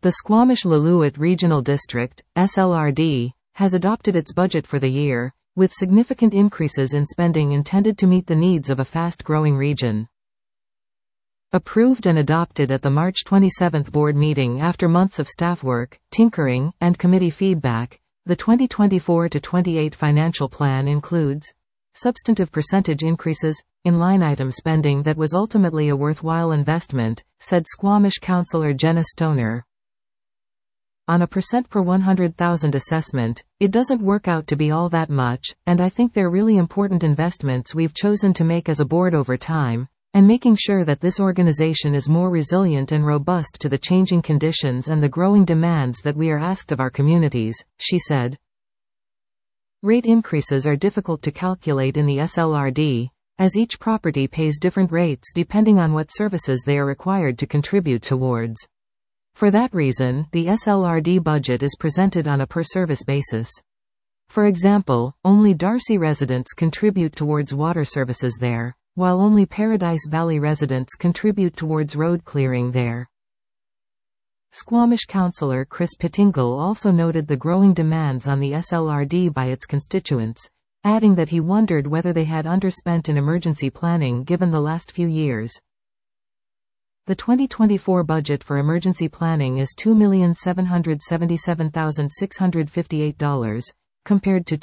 The Squamish-Lillooet Regional District, SLRD, has adopted its budget for the year, with significant increases in spending intended to meet the needs of a fast-growing region. Approved and adopted at the March 27 board meeting after months of staff work, tinkering, and committee feedback, the 2024-28 financial plan includes substantive percentage increases in line item spending that was ultimately a worthwhile investment, said Squamish Councillor Jenna Stoner. On a percent per 100,000 assessment, it doesn't work out to be all that much, and I think they're really important investments we've chosen to make as a board over time, and making sure that this organization is more resilient and robust to the changing conditions and the growing demands that we are asked of our communities, she said. Rate increases are difficult to calculate in the SLRD, as each property pays different rates depending on what services they are required to contribute towards. For that reason, the SLRD budget is presented on a per-service basis. For example, only Darcy residents contribute towards water services there, while only Paradise Valley residents contribute towards road clearing there. Squamish Councillor Chris Pettingill also noted the growing demands on the SLRD by its constituents, adding that he wondered whether they had underspent in emergency planning given the last few years. The 2024 budget for emergency planning is $2,777,658, compared to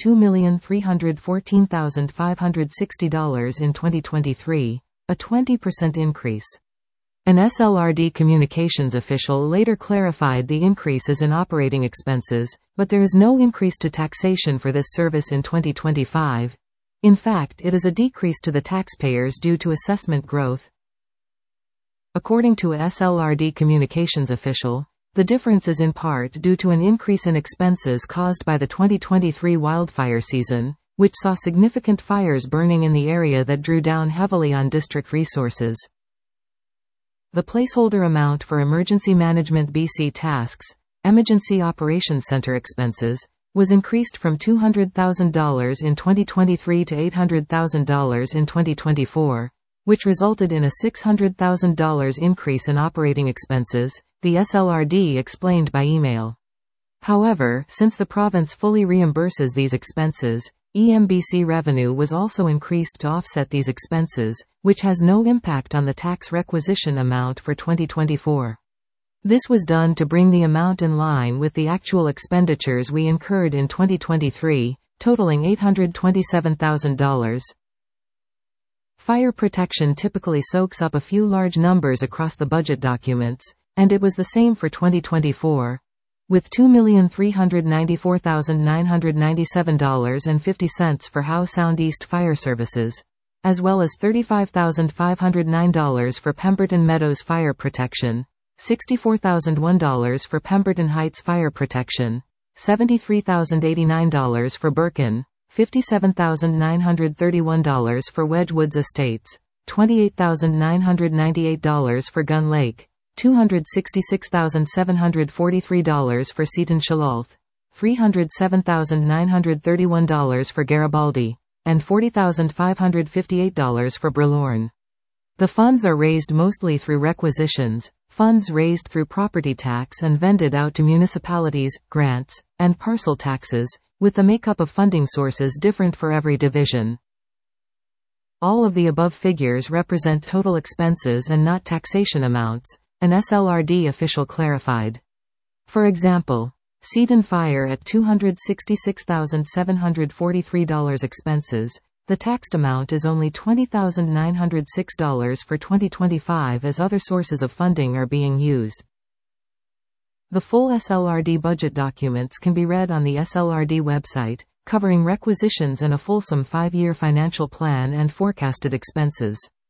$2,314,560 in 2023, a 20% increase. An SLRD communications official later clarified the increase is in operating expenses, but there is no increase to taxation for this service in 2025. In fact, it is a decrease to the taxpayers due to assessment growth. According to a SLRD communications official, the difference is in part due to an increase in expenses caused by the 2023 wildfire season, which saw significant fires burning in the area that drew down heavily on district resources. The placeholder amount for Emergency Management BC tasks, Emergency Operations Center expenses, was increased from $200,000 in 2023 to $800,000 in 2024. Which resulted in a $600,000 increase in operating expenses, the SLRD explained by email. However, since the province fully reimburses these expenses, EMBC revenue was also increased to offset these expenses, which has no impact on the tax requisition amount for 2024. This was done to bring the amount in line with the actual expenditures we incurred in 2023, totaling $827,000. Fire protection typically soaks up a few large numbers across the budget documents, and it was the same for 2024, with $2,394,997.50 for Howe Sound East Fire Services, as well as $35,509 for Pemberton Meadows Fire Protection, $64,001 for Pemberton Heights Fire Protection, $73,089 for Birkin, $57,931 for Wedgwoods Estates, $28,998 for Gun Lake, $266,743 for Seton Shalolth, $307,931 for Garibaldi, and $40,558 for Brelorne. The funds are raised mostly through requisitions, funds raised through property tax and vended out to municipalities, grants, and parcel taxes, with the makeup of funding sources different for every division. All of the above figures represent total expenses and not taxation amounts, an SLRD official clarified. For example, Seton Fire at $266,743 expenses, the taxed amount is only $20,906 for 2025 as other sources of funding are being used. The full SLRD budget documents can be read on the SLRD website, covering requisitions and a fulsome 5-year financial plan and forecasted expenses.